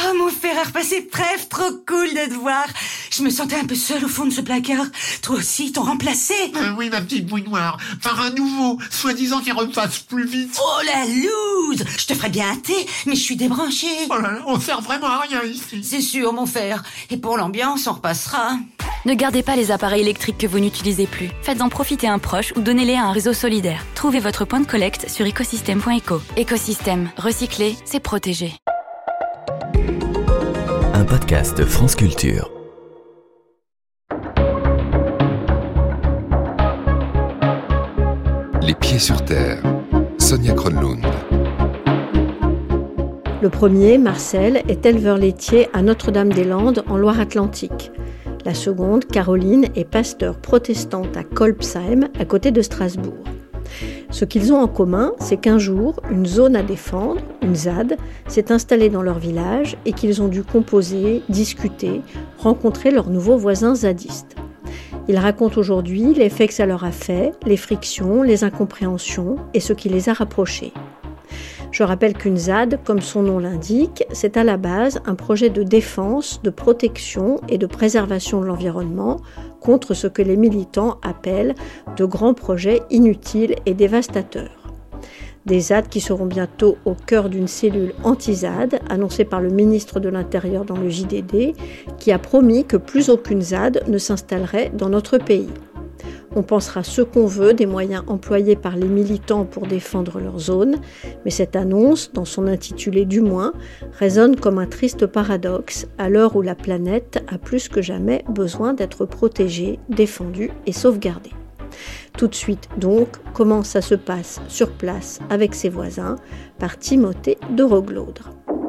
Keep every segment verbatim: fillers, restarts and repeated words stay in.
Oh, mon fer à repasser trèfle, trop cool de te voir. Je me sentais un peu seule au fond de ce placard. Toi aussi, t'ont remplacé. Euh, oui, ma petite bouille noire. Par un nouveau, soi-disant qui repasse plus vite. Oh, la loose. Je te ferais bien un thé, mais je suis débranchée. Oh là là, on sert vraiment à rien ici. C'est sûr, mon fer. Et pour l'ambiance, on repassera. Ne gardez pas les appareils électriques que vous n'utilisez plus. Faites-en profiter un proche ou donnez-les à un réseau solidaire. Trouvez votre point de collecte sur écosystème point éco. Écosystème, recycler, c'est protéger. Un podcast France Culture. Les pieds sur terre. Sonia Kronlund. Le premier, Marcel, est éleveur laitier à Notre-Dame-des-Landes en Loire-Atlantique. La seconde, Caroline, est pasteur protestante à Kolbsheim, à côté de Strasbourg. Ce qu'ils ont en commun, c'est qu'un jour, une zone à défendre, une Z A D, s'est installée dans leur village et qu'ils ont dû composer, discuter, rencontrer leurs nouveaux voisins zadistes. Ils racontent aujourd'hui l'effet que ça leur a fait, les frictions, les incompréhensions et ce qui les a rapprochés. Je rappelle qu'une Z A D, comme son nom l'indique, c'est à la base un projet de défense, de protection et de préservation de l'environnement contre ce que les militants appellent de grands projets inutiles et dévastateurs. Des Z A D qui seront bientôt au cœur d'une cellule anti-Z A D annoncée par le ministre de l'Intérieur dans le J D D, qui a promis que plus aucune Z A D ne s'installerait dans notre pays. On pensera ce qu'on veut des moyens employés par les militants pour défendre leur zone, mais cette annonce, dans son intitulé du moins, résonne comme un triste paradoxe à l'heure où la planète a plus que jamais besoin d'être protégée, défendue et sauvegardée. Tout de suite donc, comment ça se passe sur place avec ses voisins, par Timothée de Roglaudre.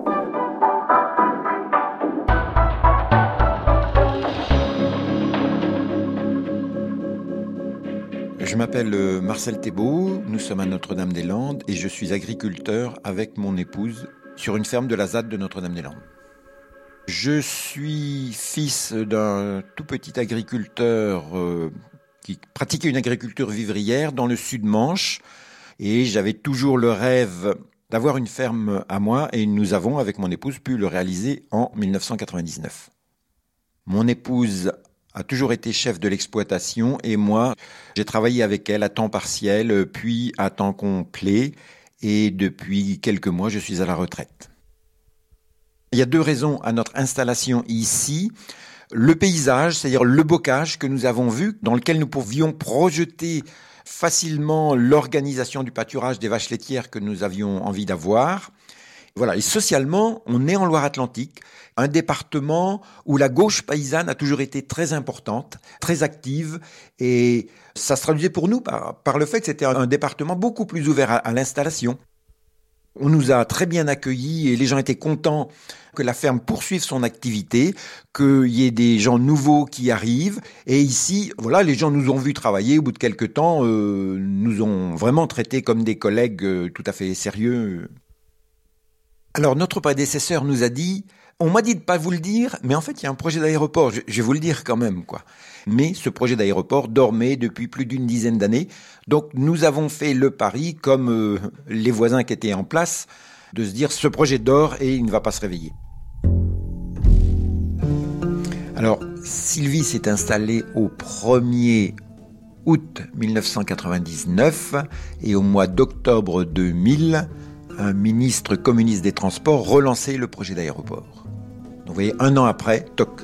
Je m'appelle Marcel Thébault, nous sommes à Notre-Dame-des-Landes et je suis agriculteur avec mon épouse sur une ferme de la Z A D de Notre-Dame-des-Landes. Je suis fils d'un tout petit agriculteur euh, qui pratiquait une agriculture vivrière dans le Sud-Manche et j'avais toujours le rêve d'avoir une ferme à moi et nous avons, avec mon épouse, pu le réaliser en dix-neuf cent quatre-vingt-dix-neuf. Mon épouse a toujours été chef de l'exploitation et moi, j'ai travaillé avec elle à temps partiel, puis à temps complet et depuis quelques mois, je suis à la retraite. Il y a deux raisons à notre installation ici. Le paysage, c'est-à-dire le bocage que nous avons vu, dans lequel nous pouvions projeter facilement l'organisation du pâturage des vaches laitières que nous avions envie d'avoir. Voilà. Et socialement, on est en Loire-Atlantique, un département où la gauche paysanne a toujours été très importante, très active, et ça se traduisait pour nous par, par le fait que c'était un département beaucoup plus ouvert à, à l'installation. On nous a très bien accueillis et les gens étaient contents que la ferme poursuive son activité, qu'il y ait des gens nouveaux qui arrivent. Et ici, voilà, les gens nous ont vus travailler. Au bout de quelques temps, euh, nous ont vraiment traités comme des collègues euh, tout à fait sérieux. Alors, notre prédécesseur nous a dit, on m'a dit de pas vous le dire, mais en fait, il y a un projet d'aéroport. Je, je vais vous le dire quand même, quoi. Mais ce projet d'aéroport dormait depuis plus d'une dizaine d'années. Donc, nous avons fait le pari, comme euh, les voisins qui étaient en place, de se dire, ce projet dort et il ne va pas se réveiller. Alors, Sylvie s'est installée au premier août dix-neuf cent quatre-vingt-dix-neuf et au mois d'octobre deux mille, un ministre communiste des Transports relançait le projet d'aéroport. Donc vous voyez, un an après, toc.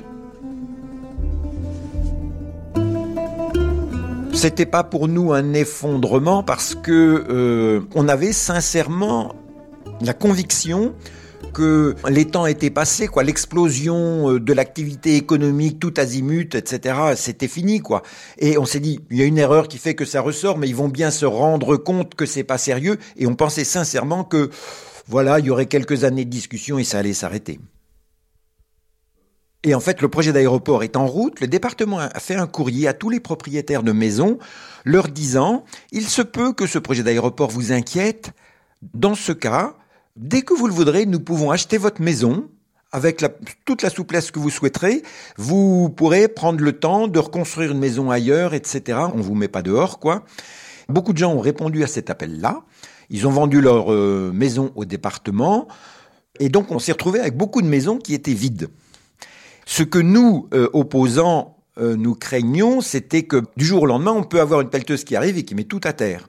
C'était pas pour nous un effondrement parce que euh, on avait sincèrement la conviction que les temps étaient passés, quoi. L'explosion de l'activité économique, tout azimut, et cetera, c'était fini, quoi. Et on s'est dit, il y a une erreur qui fait que ça ressort, mais ils vont bien se rendre compte que c'est pas sérieux. Et on pensait sincèrement que, voilà, il y aurait quelques années de discussion et ça allait s'arrêter. Et en fait, le projet d'aéroport est en route. Le département a fait un courrier à tous les propriétaires de maisons, leur disant, il se peut que ce projet d'aéroport vous inquiète. Dans ce cas, dès que vous le voudrez, nous pouvons acheter votre maison avec la, toute la souplesse que vous souhaiterez. Vous pourrez prendre le temps de reconstruire une maison ailleurs, et cetera. On vous met pas dehors, quoi. Beaucoup de gens ont répondu à cet appel-là. Ils ont vendu leur euh, maison au département. Et donc, on s'est retrouvé avec beaucoup de maisons qui étaient vides. Ce que nous, euh, opposants, euh, nous craignions, c'était que du jour au lendemain, on peut avoir une pelleteuse qui arrive et qui met tout à terre.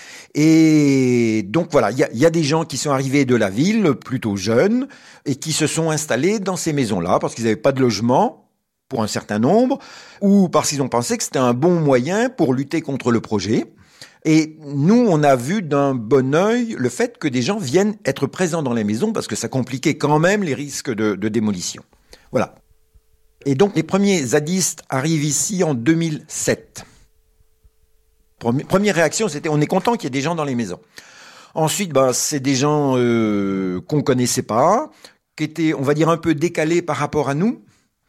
Et donc voilà, il y a, y a des gens qui sont arrivés de la ville, plutôt jeunes, et qui se sont installés dans ces maisons-là parce qu'ils n'avaient pas de logement pour un certain nombre, ou parce qu'ils ont pensé que c'était un bon moyen pour lutter contre le projet. Et nous, on a vu d'un bon œil le fait que des gens viennent être présents dans les maisons parce que ça compliquait quand même les risques de, de démolition. Voilà. Et donc les premiers zadistes arrivent ici en deux mille sept. Première réaction, c'était on est content qu'il y ait des gens dans les maisons. Ensuite, ben, c'est des gens euh, qu'on connaissait pas, qui étaient, on va dire, un peu décalés par rapport à nous,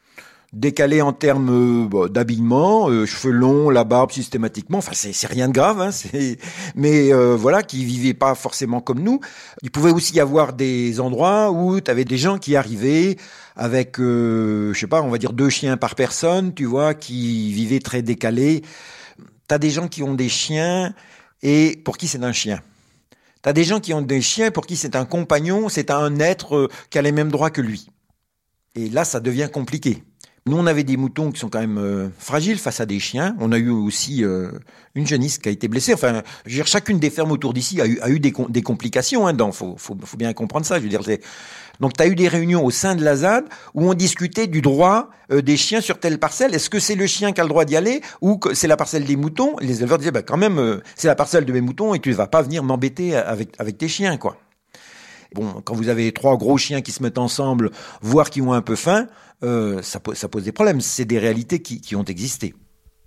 décalés en termes euh, bon, d'habillement, euh, cheveux longs, la barbe systématiquement. Enfin, c'est, c'est rien de grave, hein, c'est... mais euh, voilà, qui vivaient pas forcément comme nous. Il pouvait aussi y avoir des endroits où tu avais des gens qui arrivaient avec, euh, je sais pas, on va dire deux chiens par personne, tu vois, qui vivaient très décalés. T'as des gens qui ont des chiens et pour qui c'est un chien. T'as des gens qui ont des chiens pour qui c'est un compagnon, c'est un être qui a les mêmes droits que lui. Et là, ça devient compliqué. Nous, on avait des moutons qui sont quand même euh, fragiles face à des chiens. On a eu aussi euh, une jeunisse qui a été blessée. Enfin, je veux dire, chacune des fermes autour d'ici a eu, a eu des, des complications. Hein, donc, faut, faut, faut bien comprendre ça. Je veux dire, c'est... Donc, tu as eu des réunions au sein de la Z A D où on discutait du droit euh, des chiens sur telle parcelle. Est-ce que c'est le chien qui a le droit d'y aller ou que c'est la parcelle des moutons? Les éleveurs disaient, bah, quand même, euh, c'est la parcelle de mes moutons et tu ne vas pas venir m'embêter avec, avec tes chiens, quoi. Bon, quand vous avez trois gros chiens qui se mettent ensemble, voire qui ont un peu faim, euh, ça, ça pose des problèmes. C'est des réalités qui, qui ont existé.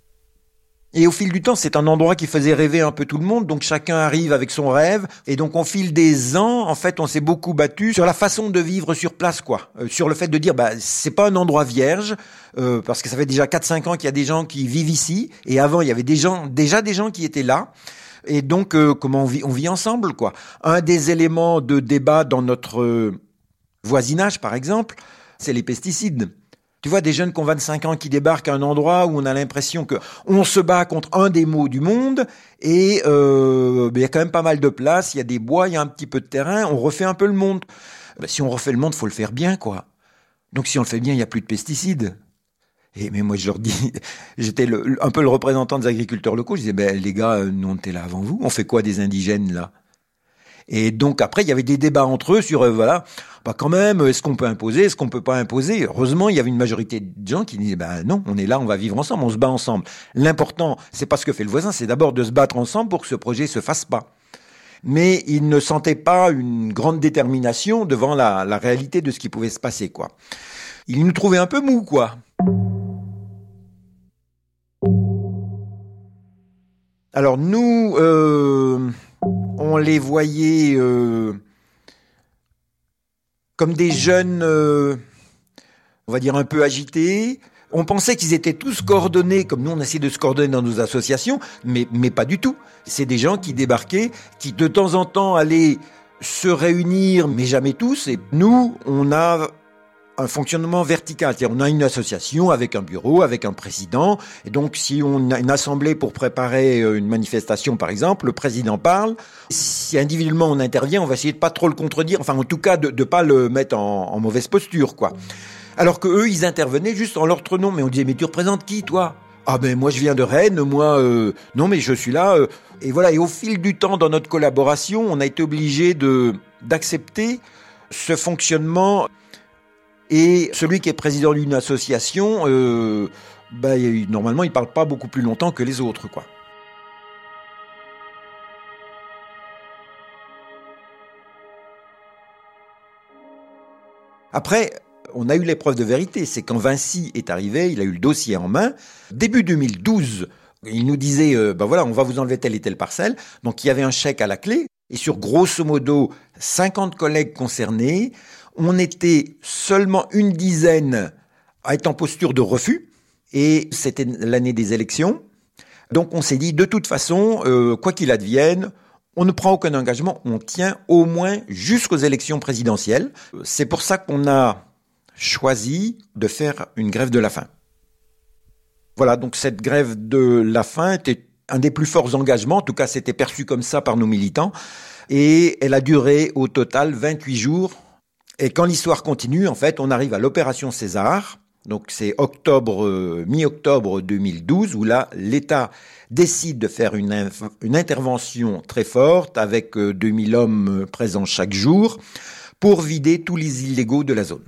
Et au fil du temps, c'est un endroit qui faisait rêver un peu tout le monde. Donc chacun arrive avec son rêve. Et donc au fil des ans, en fait, on s'est beaucoup battu sur la façon de vivre sur place, quoi. Euh, sur le fait de dire, bah, c'est pas un endroit vierge, euh, parce que ça fait déjà quatre cinq ans qu'il y a des gens qui vivent ici. Et avant, il y avait des gens, déjà des gens qui étaient là. Et donc, euh, comment on vit, on vit ensemble, quoi. Un des éléments de débat dans notre euh, voisinage, par exemple, c'est les pesticides. Tu vois, des jeunes qui ont vingt-cinq ans qui débarquent à un endroit où on a l'impression que on se bat contre un des maux du monde et euh, ben, y a quand même pas mal de place, il y a des bois, il y a un petit peu de terrain, on refait un peu le monde. Ben, si on refait le monde, faut le faire bien, quoi. Donc si on le fait bien, il y a plus de pesticides. Et mais moi je leur dis, j'étais le, un peu le représentant des agriculteurs locaux, je disais ben les gars, nous on était là avant vous, on fait quoi des indigènes là? Et donc après il y avait des débats entre eux sur euh, voilà, bah quand même, est-ce qu'on peut imposer, est-ce qu'on peut pas imposer? Heureusement il y avait une majorité de gens qui disaient ben non, on est là, on va vivre ensemble, on se bat ensemble. L'important c'est pas ce que fait le voisin, c'est d'abord de se battre ensemble pour que ce projet se fasse pas. Mais ils ne sentaient pas une grande détermination devant la, la réalité de ce qui pouvait se passer, quoi. Ils nous trouvaient un peu mous, quoi. Alors nous, euh, on les voyait euh, comme des jeunes, euh, on va dire un peu agités. On pensait qu'ils étaient tous coordonnés, comme nous on essayait de se coordonner dans nos associations, mais, mais pas du tout. C'est des gens qui débarquaient, qui de temps en temps allaient se réunir, mais jamais tous. Et nous, on a un fonctionnement vertical, c'est-à-dire on a une association avec un bureau, avec un président, et donc si on a une assemblée pour préparer une manifestation par exemple, le président parle, si individuellement on intervient, on va essayer de pas trop le contredire, enfin en tout cas de, de pas le mettre en, en mauvaise posture, quoi. Alors que eux, ils intervenaient juste en leur nom, mais on disait mais tu représentes qui toi? Ah ben moi je viens de Rennes, moi euh, non mais je suis là, euh, et voilà, et au fil du temps dans notre collaboration, on a été obligé de d'accepter ce fonctionnement. Et celui qui est président d'une association, euh, bah, normalement, il ne parle pas beaucoup plus longtemps que les autres, quoi. Après, on a eu l'épreuve de vérité. C'est quand Vinci est arrivé, il a eu le dossier en main. Début deux mille douze, il nous disait, euh, bah voilà, on va vous enlever telle et telle parcelle. Donc, il y avait un chèque à la clé. Et sur grosso modo, cinquante collègues concernés, on était seulement une dizaine à être en posture de refus, et c'était l'année des élections. Donc on s'est dit, de toute façon, euh, quoi qu'il advienne, on ne prend aucun engagement, on tient au moins jusqu'aux élections présidentielles. C'est pour ça qu'on a choisi de faire une grève de la faim. Voilà, donc cette grève de la faim était un des plus forts engagements, en tout cas c'était perçu comme ça par nos militants, et elle a duré au total vingt-huit jours. Et quand l'histoire continue, en fait, on arrive à l'opération César. Donc c'est octobre, euh, mi-octobre deux mille douze, où là, l'État décide de faire une, inf- une intervention très forte avec euh, deux mille hommes présents chaque jour pour vider tous les illégaux de la zone.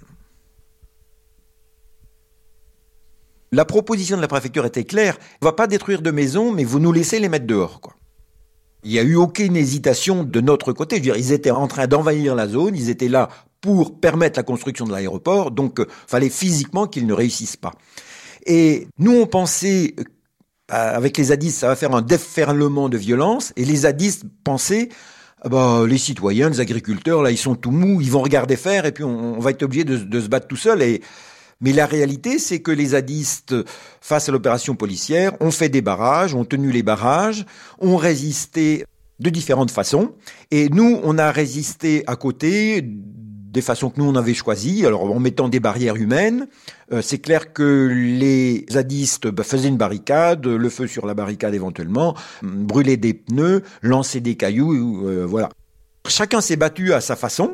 La proposition de la préfecture était claire. On ne va pas détruire de maisons, mais vous nous laissez les mettre dehors, quoi. Il n'y a eu aucune hésitation de notre côté. Je veux dire, ils étaient en train d'envahir la zone, ils étaient là pour permettre la construction de l'aéroport, donc il euh, fallait physiquement qu'ils ne réussissent pas. Et nous, on pensait, euh, avec les zadistes, ça va faire un déferlement de violence, et les zadistes pensaient, ah bah, les citoyens, les agriculteurs, là, ils sont tout mous, ils vont regarder faire, et puis on, on va être obligé de, de se battre tout seul. Et mais la réalité, c'est que les zadistes, face à l'opération policière, ont fait des barrages, ont tenu les barrages, ont résisté de différentes façons. Et nous, on a résisté à côté des façons que nous, on avait choisies. Alors, en mettant des barrières humaines, euh, c'est clair que les zadistes bah, faisaient une barricade, le feu sur la barricade éventuellement, brûlaient des pneus, lançaient des cailloux, euh, voilà. Chacun s'est battu à sa façon.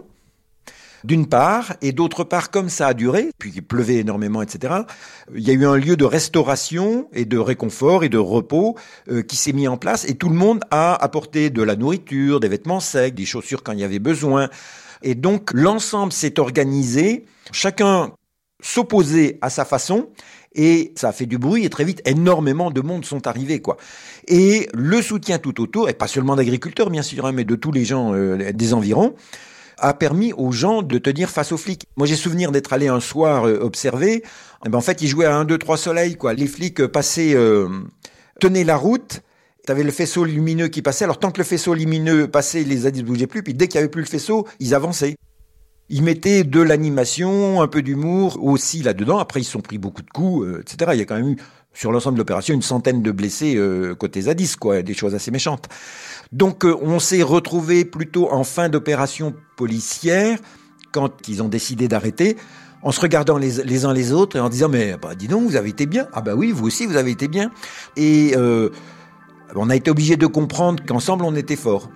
D'une part, et d'autre part, comme ça a duré, puis il pleuvait énormément, et cetera, il y a eu un lieu de restauration et de réconfort et de repos euh, qui s'est mis en place, et tout le monde a apporté de la nourriture, des vêtements secs, des chaussures quand il y avait besoin. Et donc, l'ensemble s'est organisé, chacun s'opposait à sa façon, et ça a fait du bruit, et très vite, énormément de monde sont arrivés, quoi. Et le soutien tout autour, et pas seulement d'agriculteurs, bien sûr, hein, mais de tous les gens euh, des environs, a permis aux gens de tenir face aux flics. Moi, j'ai souvenir d'être allé un soir euh, observer. Et ben, en fait, ils jouaient à un, deux, trois soleils, quoi. Les flics euh, passaient, euh, tenaient la route. T'avais le faisceau lumineux qui passait. Alors, tant que le faisceau lumineux passait, les zadistes ne bougeaient plus. Puis, dès qu'il n'y avait plus le faisceau, ils avançaient. Ils mettaient de l'animation, un peu d'humour aussi là-dedans. Après, ils se sont pris beaucoup de coups, euh, et cetera. Il y a quand même eu, sur l'ensemble de l'opération, une centaine de blessés euh, côté zadistes, quoi. Des choses assez méchantes. Donc, euh, on s'est retrouvés plutôt en fin d'opération policière, quand ils ont décidé d'arrêter, en se regardant les, les uns les autres et en disant « Mais bah, dis donc, vous avez été bien. Ah bah oui, vous aussi, vous avez été bien. » Et euh, on a été obligés de comprendre qu'ensemble, on était forts.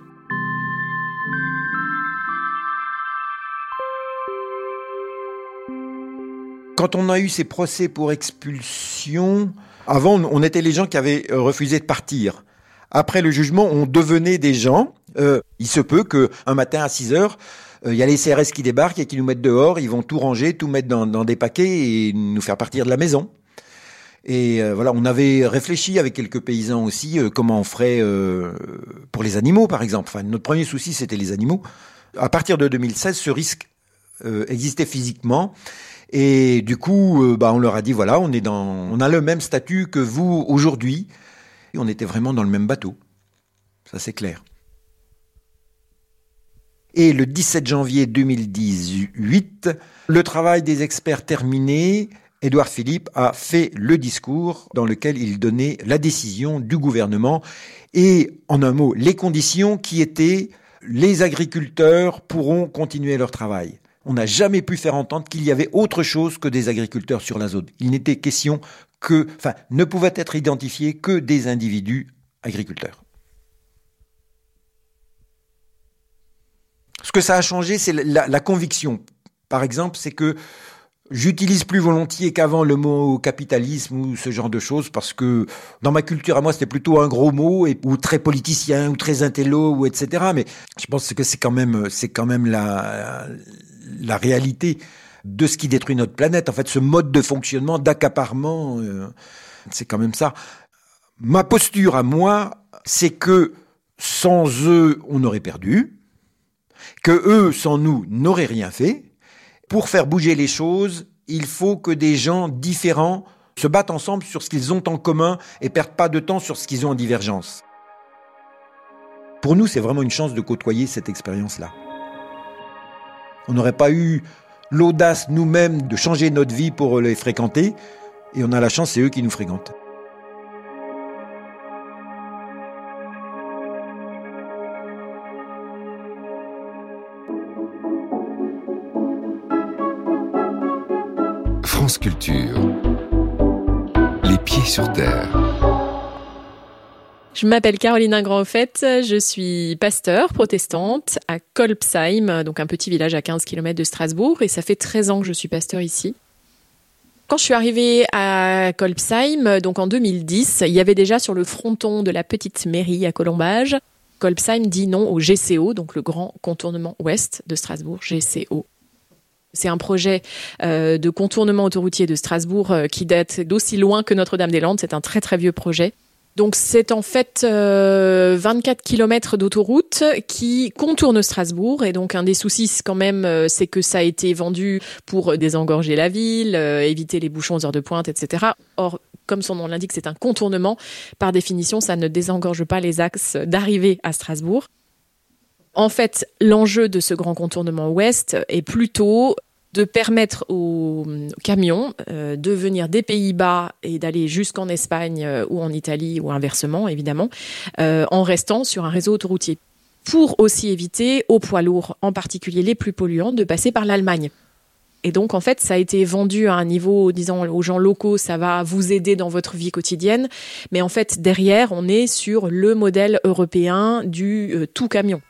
Quand on a eu ces procès pour expulsion, avant, on était les gens qui avaient refusé de partir. Après le jugement, on devenait des gens. Euh, il se peut qu'un matin à six heures, il euh, y a les C R S qui débarquent et qui nous mettent dehors. Ils vont tout ranger, tout mettre dans, dans des paquets et nous faire partir de la maison. Et euh, voilà, on avait réfléchi avec quelques paysans aussi euh, comment on ferait euh, pour les animaux, par exemple. Enfin, notre premier souci, c'était les animaux. À partir de deux mille seize, ce risque euh, existait physiquement. Et du coup, euh, bah, on leur a dit, voilà, on est dans, on a le même statut que vous aujourd'hui. Et on était vraiment dans le même bateau. Ça, c'est clair. Et le dix-sept janvier deux mille dix-huit, le travail des experts terminé, Édouard Philippe a fait le discours dans lequel il donnait la décision du gouvernement et, en un mot, les conditions qui étaient les agriculteurs pourront continuer leur travail. On n'a jamais pu faire entendre qu'il y avait autre chose que des agriculteurs sur la zone. Il n'était question que, enfin, ne pouvaient être identifiés que des individus agriculteurs. Ce que ça a changé, c'est la, la conviction. Par exemple, c'est que j'utilise plus volontiers qu'avant le mot capitalisme ou ce genre de choses parce que dans ma culture à moi, c'était plutôt un gros mot et, ou très politicien ou très intello ou et cetera. Mais je pense que c'est quand même, c'est quand même la, la réalité de ce qui détruit notre planète. En fait, ce mode de fonctionnement, d'accaparement, euh, c'est quand même ça. Ma posture à moi, c'est que sans eux, on aurait perdu, que eux, sans nous, n'auraient rien fait. Pour faire bouger les choses, il faut que des gens différents se battent ensemble sur ce qu'ils ont en commun et perdent pas de temps sur ce qu'ils ont en divergence. Pour nous, c'est vraiment une chance de côtoyer cette expérience-là. On n'aurait pas eu l'audace nous-mêmes de changer notre vie pour les fréquenter, et on a la chance, c'est eux qui nous fréquentent. France Culture. Les pieds sur terre. Je m'appelle Caroline Ingrand-Offet, je suis pasteur protestante à Kolbsheim, donc un petit village à quinze kilomètres de Strasbourg, et ça fait treize ans que je suis pasteur ici. Quand je suis arrivée à Kolbsheim, donc en deux mille dix, il y avait déjà sur le fronton de la petite mairie à Colombage, Kolbsheim dit non au G C O, donc le grand contournement ouest de Strasbourg, G C O. C'est un projet euh, de contournement autoroutier de Strasbourg euh, qui date d'aussi loin que Notre-Dame-des-Landes. C'est un très très vieux projet. Donc c'est en fait euh, vingt-quatre kilomètres d'autoroute qui contourne Strasbourg. Et donc un des soucis quand même, euh, c'est que ça a été vendu pour désengorger la ville, euh, éviter les bouchons aux heures de pointe, et cetera. Or, comme son nom l'indique, c'est un contournement. Par définition, ça ne désengorge pas les axes d'arrivée à Strasbourg. En fait, l'enjeu de ce grand contournement ouest est plutôt de permettre aux camions euh, de venir des Pays-Bas et d'aller jusqu'en Espagne euh, ou en Italie ou inversement, évidemment, euh, en restant sur un réseau autoroutier. Pour aussi éviter aux poids lourds, en particulier les plus polluants, de passer par l'Allemagne. Et donc, en fait, ça a été vendu à un niveau, disons, aux gens locaux, ça va vous aider dans votre vie quotidienne. Mais en fait, derrière, on est sur le modèle européen du euh, tout camion.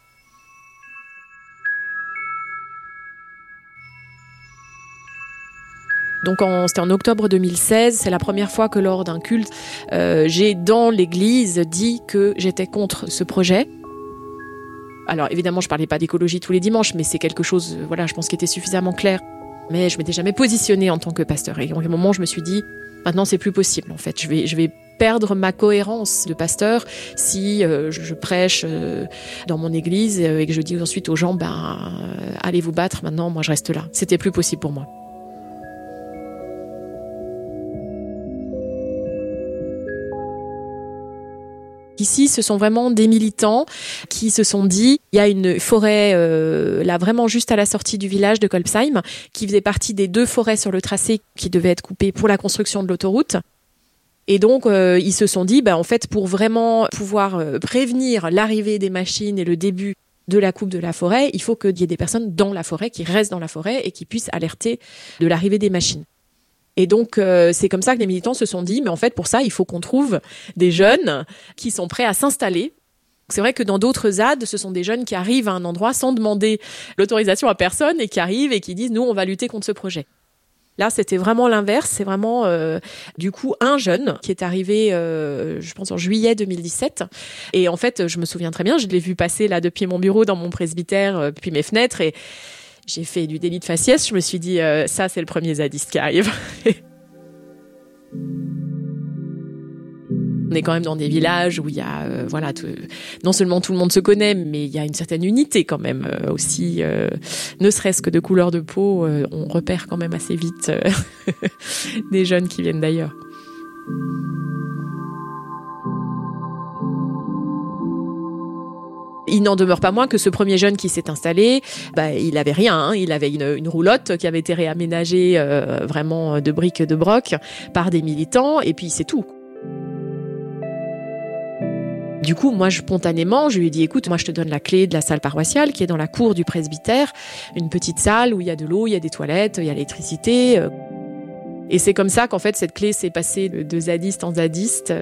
Donc en, c'était en octobre deux mille seize, c'est la première fois que lors d'un culte, euh, j'ai dans l'église dit que j'étais contre ce projet. Alors évidemment, je parlais pas d'écologie tous les dimanches, mais c'est quelque chose, voilà, je pense qui était suffisamment clair. Mais je m'étais jamais positionnée en tant que pasteur. Et à un moment, je me suis dit, maintenant c'est plus possible en fait. Je vais, je vais perdre ma cohérence de pasteur si euh, je, je prêche euh, dans mon église euh, et que je dis ensuite aux gens, ben euh, allez vous battre. Maintenant, moi je reste là. C'était plus possible pour moi. Ici, ce sont vraiment des militants qui se sont dit, il y a une forêt euh, là vraiment juste à la sortie du village de Kolbsheim, qui faisait partie des deux forêts sur le tracé qui devaient être coupées pour la construction de l'autoroute. Et donc, euh, ils se sont dit, bah, en fait, pour vraiment pouvoir euh, prévenir l'arrivée des machines et le début de la coupe de la forêt, il faut qu'il y ait des personnes dans la forêt, qui restent dans la forêt et qui puissent alerter de l'arrivée des machines. Et donc, euh, c'est comme ça que les militants se sont dit, mais en fait, pour ça, il faut qu'on trouve des jeunes qui sont prêts à s'installer. C'est vrai que dans d'autres Z A D, ce sont des jeunes qui arrivent à un endroit sans demander l'autorisation à personne et qui arrivent et qui disent, nous, on va lutter contre ce projet. Là, c'était vraiment l'inverse. C'est vraiment, euh, du coup, un jeune qui est arrivé, euh, je pense, en juillet deux mille dix-sept. Et en fait, je me souviens très bien, je l'ai vu passer là depuis mon bureau dans mon presbytère, euh, depuis mes fenêtres, et j'ai fait du délit de faciès. Je me suis dit, euh, ça, c'est le premier zadiste qui arrive. On est quand même dans des villages où il y a, euh, voilà, tout, non seulement tout le monde se connaît, mais il y a une certaine unité quand même euh, aussi. Euh, ne serait-ce que de couleur de peau, euh, on repère quand même assez vite euh, des jeunes qui viennent d'ailleurs. Il n'en demeure pas moins que ce premier jeune qui s'est installé, bah, il avait rien, hein. Il avait une, une roulotte qui avait été réaménagée euh, vraiment de briques de broc par des militants, et puis c'est tout. Du coup, moi, spontanément, je lui ai dit, écoute, moi, je te donne la clé de la salle paroissiale qui est dans la cour du presbytère, une petite salle où il y a de l'eau, il y a des toilettes, il y a l'électricité. Et c'est comme ça qu'en fait, cette clé s'est passée de zadiste en zadiste.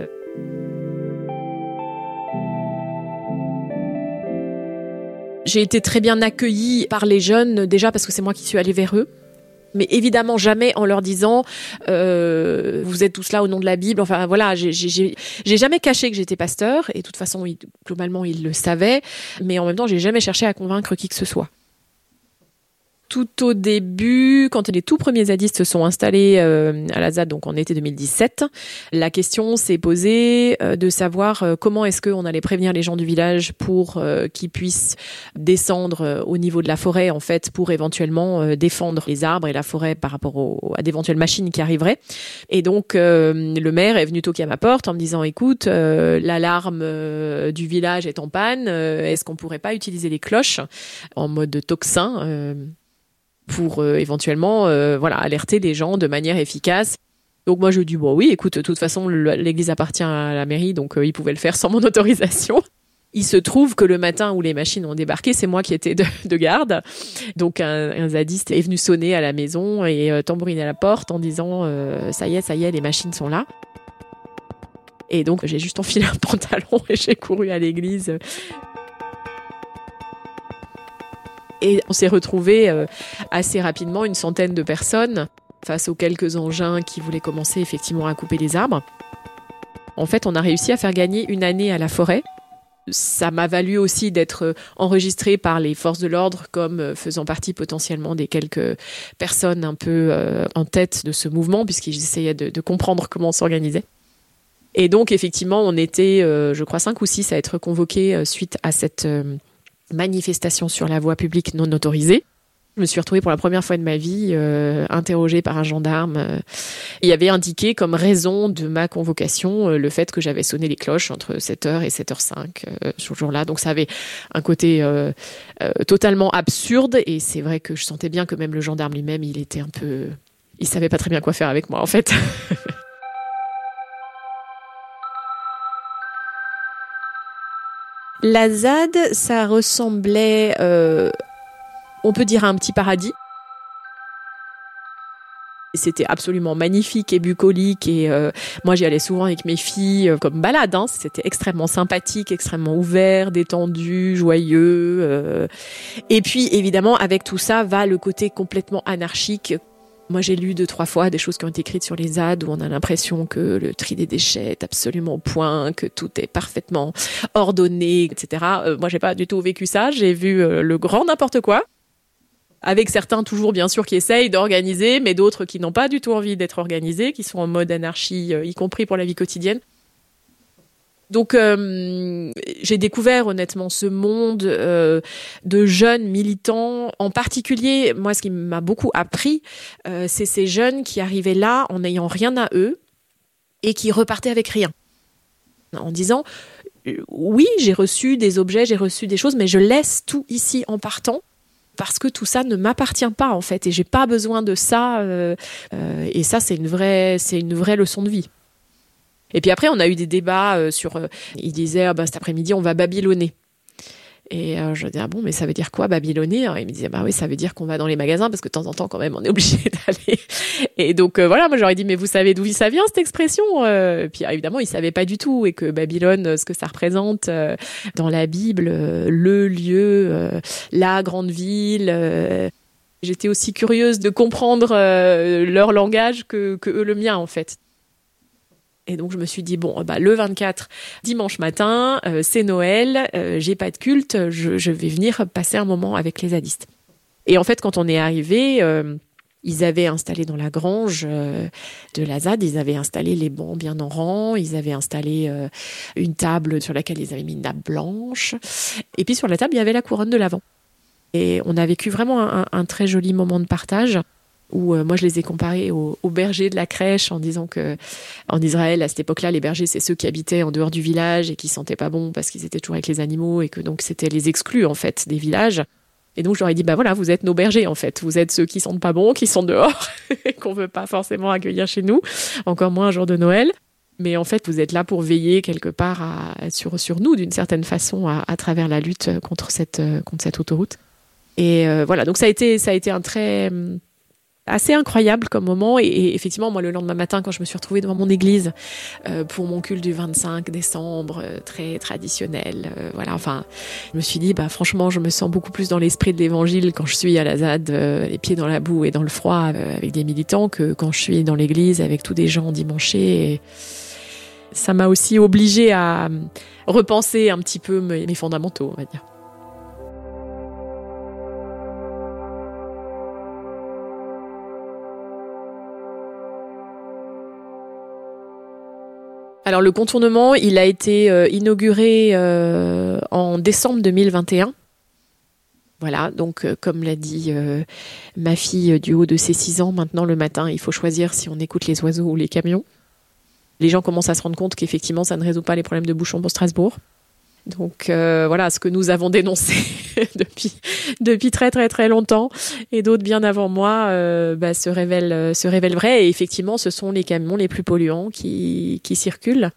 J'ai été très bien accueillie par les jeunes, déjà parce que c'est moi qui suis allée vers eux. Mais évidemment jamais en leur disant euh, vous êtes tous là au nom de la Bible. Enfin voilà, j'ai, j'ai, j'ai jamais caché que j'étais pasteur, et de toute façon, ils, globalement, ils le savaient. Mais en même temps, j'ai jamais cherché à convaincre qui que ce soit. Tout au début, quand les tout premiers zadistes se sont installés euh, à la Z A D, donc en été deux mille dix-sept, la question s'est posée euh, de savoir euh, comment est-ce qu'on allait prévenir les gens du village pour euh, qu'ils puissent descendre euh, au niveau de la forêt, en fait, pour éventuellement euh, défendre les arbres et la forêt par rapport au, à d'éventuelles machines qui arriveraient. Et donc, euh, le maire est venu toquer à ma porte en me disant, écoute, euh, l'alarme euh, du village est en panne, euh, est-ce qu'on pourrait pas utiliser les cloches en mode tocsin euh, pour euh, éventuellement euh, voilà, alerter les gens de manière efficace. Donc moi je dis bon oui, écoute, de toute façon l'église appartient à la mairie, donc euh, ils pouvaient le faire sans mon autorisation. Il se trouve que le matin où les machines ont débarqué, c'est moi qui étais de, de garde. Donc un, un zadiste est venu sonner à la maison et euh, tambouriner à la porte en disant euh, ça y est, ça y est, les machines sont là. Et donc, j'ai juste enfilé un pantalon et j'ai couru à l'église. Et on s'est retrouvés euh, assez rapidement, une centaine de personnes, face aux quelques engins qui voulaient commencer effectivement à couper les arbres. En fait, on a réussi à faire gagner une année à la forêt. Ça m'a valu aussi d'être enregistrée par les forces de l'ordre comme faisant partie potentiellement des quelques personnes un peu euh, en tête de ce mouvement, puisqu'ils essayaient de, de comprendre comment on s'organisait. Et donc, effectivement, on était, euh, je crois, cinq ou six à être convoqués euh, suite à cette euh, manifestation sur la voie publique non autorisée. Je me suis retrouvée pour la première fois de ma vie euh, interrogée par un gendarme. Euh, il y avait indiqué comme raison de ma convocation euh, le fait que j'avais sonné les cloches entre sept heures et sept heures cinq euh, ce jour-là. Donc ça avait un côté euh, euh, totalement absurde et c'est vrai que je sentais bien que même le gendarme lui-même, il était un peu... Il savait pas très bien quoi faire avec moi en fait. La Z A D, ça ressemblait... Euh, on peut dire un petit paradis. C'était absolument magnifique et bucolique et euh, moi j'y allais souvent avec mes filles euh, comme balade. Hein. C'était extrêmement sympathique, extrêmement ouvert, détendu, joyeux. Euh. Et puis évidemment avec tout ça va le côté complètement anarchique. Moi j'ai lu deux trois fois des choses qui ont été écrites sur les Z A D où on a l'impression que le tri des déchets est absolument au point, que tout est parfaitement ordonné, et cetera. Euh, moi j'ai pas du tout vécu ça. J'ai vu euh, le grand n'importe quoi. Avec certains toujours bien sûr qui essayent d'organiser, mais d'autres qui n'ont pas du tout envie d'être organisés, qui sont en mode anarchie, y compris pour la vie quotidienne. Donc euh, j'ai découvert honnêtement ce monde euh, de jeunes militants. En particulier, moi ce qui m'a beaucoup appris, euh, c'est ces jeunes qui arrivaient là en n'ayant rien à eux et qui repartaient avec rien. En disant, oui j'ai reçu des objets, j'ai reçu des choses, mais je laisse tout ici en partant. Parce que tout ça ne m'appartient pas en fait et j'ai pas besoin de ça euh, euh, et ça c'est une vraie c'est une vraie leçon de vie. Et puis après on a eu des débats euh, sur euh, ils disaient ah, bah, cet après-midi on va babylonner. Et euh, je dis ah bon mais ça veut dire quoi babylonner? Alors, ils me disaient bah oui ça veut dire qu'on va dans les magasins parce que de temps en temps quand même on est obligé d'aller. Et donc euh, voilà moi j'aurais dit mais vous savez d'où ça vient cette expression? euh, Et puis ah, évidemment ils savaient pas du tout et que Babylone ce que ça représente euh, dans la Bible euh, le lieu euh, la grande ville. Euh, j'étais aussi curieuse de comprendre euh, leur langage que que eux le mien en fait. Et donc, je me suis dit, bon, bah, le vingt-quatre, dimanche matin, euh, c'est Noël, euh, j'ai pas de culte, je, je vais venir passer un moment avec les zadistes. Et en fait, quand on est arrivé, euh, ils avaient installé dans la grange euh, de la Z A D, ils avaient installé les bancs bien en rang, ils avaient installé euh, une table sur laquelle ils avaient mis une nappe blanche. Et puis, sur la table, il y avait la couronne de l'Avent. Et on a vécu vraiment un, un très joli moment de partage. Où euh, moi je les ai comparés aux, aux bergers de la crèche en disant que en Israël à cette époque-là les bergers c'est ceux qui habitaient en dehors du village et qui sentaient pas bon parce qu'ils étaient toujours avec les animaux et que donc c'était les exclus en fait des villages. Et donc je leur ai dit bah voilà vous êtes nos bergers en fait, vous êtes ceux qui sentent pas bon, qui sont dehors et qu'on veut pas forcément accueillir chez nous, encore moins un jour de Noël. Mais en fait vous êtes là pour veiller quelque part à, sur sur nous d'une certaine façon à, à travers la lutte contre cette contre cette autoroute. Et euh, voilà donc ça a été ça a été un très assez incroyable comme moment et, et effectivement moi le lendemain matin quand je me suis retrouvée devant mon église euh, pour mon culte du vingt-cinq décembre euh, très traditionnel euh, voilà enfin je me suis dit bah franchement je me sens beaucoup plus dans l'esprit de l'évangile quand je suis à la Z A D euh, les pieds dans la boue et dans le froid euh, avec des militants que quand je suis dans l'église avec tous des gens endimanchés et ça m'a aussi obligée à repenser un petit peu mes, mes fondamentaux on va dire. Alors le contournement, il a été euh, inauguré euh, en décembre deux mille vingt et un. Voilà, donc euh, comme l'a dit euh, ma fille euh, du haut de ses six ans, maintenant le matin, il faut choisir si on écoute les oiseaux ou les camions. Les gens commencent à se rendre compte qu'effectivement, ça ne résout pas les problèmes de bouchons pour Strasbourg. Donc euh, voilà, ce que nous avons dénoncé depuis depuis très très très longtemps et d'autres bien avant moi euh, bah, se révèle euh, se révèle vrai et effectivement ce sont les camions les plus polluants qui qui circulent.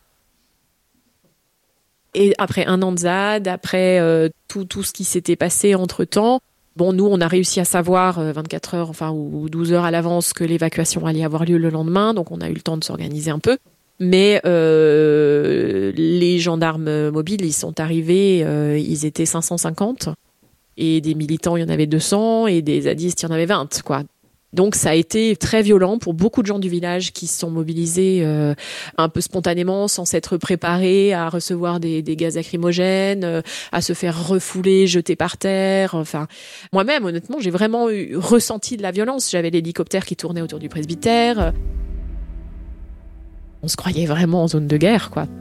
Et après un an de Z A D, après euh, tout tout ce qui s'était passé entre-temps, bon nous on a réussi à savoir euh, vingt-quatre heures enfin ou douze heures à l'avance que l'évacuation allait avoir lieu le lendemain, donc on a eu le temps de s'organiser un peu. Mais euh, les gendarmes mobiles, ils sont arrivés, euh, ils étaient cinq cent cinquante. Et des militants, il y en avait deux cents. Et des zadistes, il y en avait vingt, quoi. Donc ça a été très violent pour beaucoup de gens du village qui se sont mobilisés euh, un peu spontanément, sans s'être préparés à recevoir des, des gaz lacrymogènes, euh, à se faire refouler, jeter par terre. Enfin, moi-même, honnêtement, j'ai vraiment eu, ressenti de la violence. J'avais l'hélicoptère qui tournait autour du presbytère. On se croyait vraiment en zone de guerre, quoi.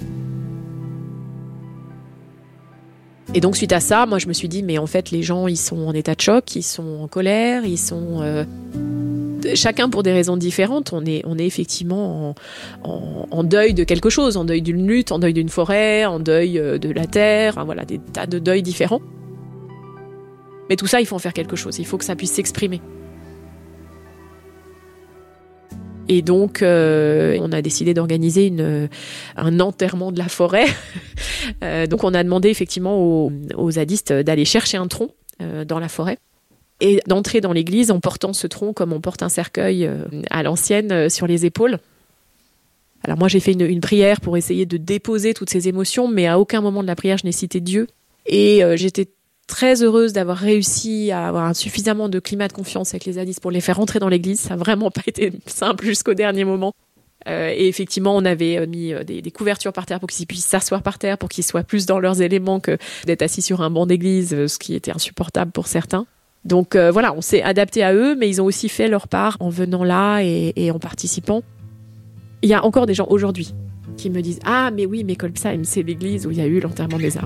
Et donc, suite à ça, moi, je me suis dit, mais en fait, les gens, ils sont en état de choc, ils sont en colère, ils sont... Euh, chacun pour des raisons différentes. On est, on est effectivement en, en, en deuil de quelque chose, en deuil d'une lutte, en deuil d'une forêt, en deuil de la terre, hein, voilà, des tas de deuils différents. Mais tout ça, il faut en faire quelque chose. Il faut que ça puisse s'exprimer. Et donc, euh, on a décidé d'organiser une, un enterrement de la forêt. euh, donc, on a demandé effectivement aux, aux zadistes d'aller chercher un tronc euh, dans la forêt et d'entrer dans l'église en portant ce tronc comme on porte un cercueil euh, à l'ancienne euh, sur les épaules. Alors moi, j'ai fait une, une prière pour essayer de déposer toutes ces émotions, mais à aucun moment de la prière, je n'ai cité Dieu. Et euh, j'étais très heureuse d'avoir réussi à avoir un suffisamment de climat de confiance avec les zadistes pour les faire rentrer dans l'église. Ça n'a vraiment pas été simple jusqu'au dernier moment. Euh, et effectivement, on avait mis des, des couvertures par terre pour qu'ils puissent s'asseoir par terre, pour qu'ils soient plus dans leurs éléments que d'être assis sur un banc d'église, ce qui était insupportable pour certains. Donc euh, voilà, on s'est adapté à eux, mais ils ont aussi fait leur part en venant là et, et en participant. Il y a encore des gens aujourd'hui qui me disent « Ah, mais oui, mais Kolbsheim, c'est l'église où il y a eu l'enterrement des arbres. »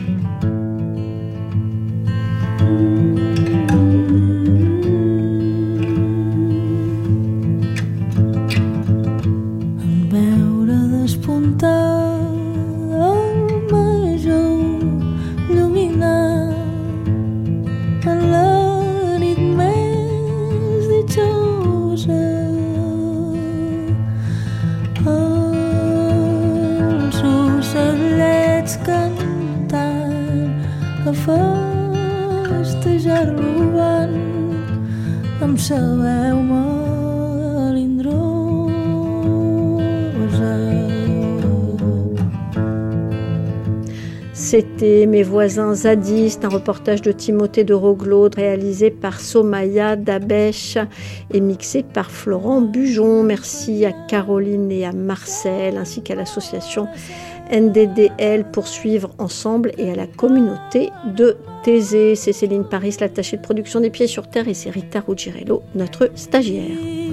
C'était Mes voisins zadistes, un reportage de Timothée de Roglaude réalisé par Somaya Dabesh et mixé par Florent Bujon. Merci à Caroline et à Marcel ainsi qu'à l'association N D D L Poursuivre Ensemble et à la communauté de Thésée. C'est Céline Paris, l'attachée de production des Pieds sur Terre, et c'est Rita Ruggiero, notre stagiaire.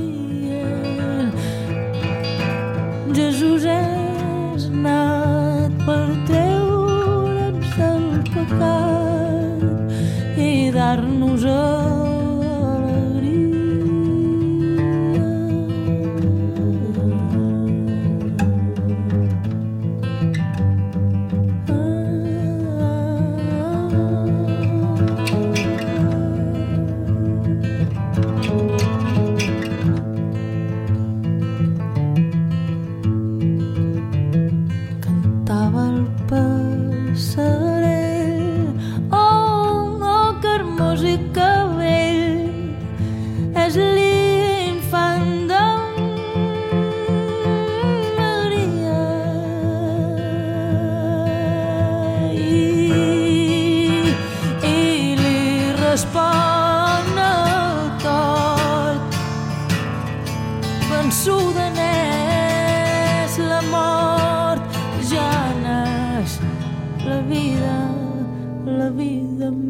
Jesús és anat per treure'ns del pecat i dar-nos la vida, la vida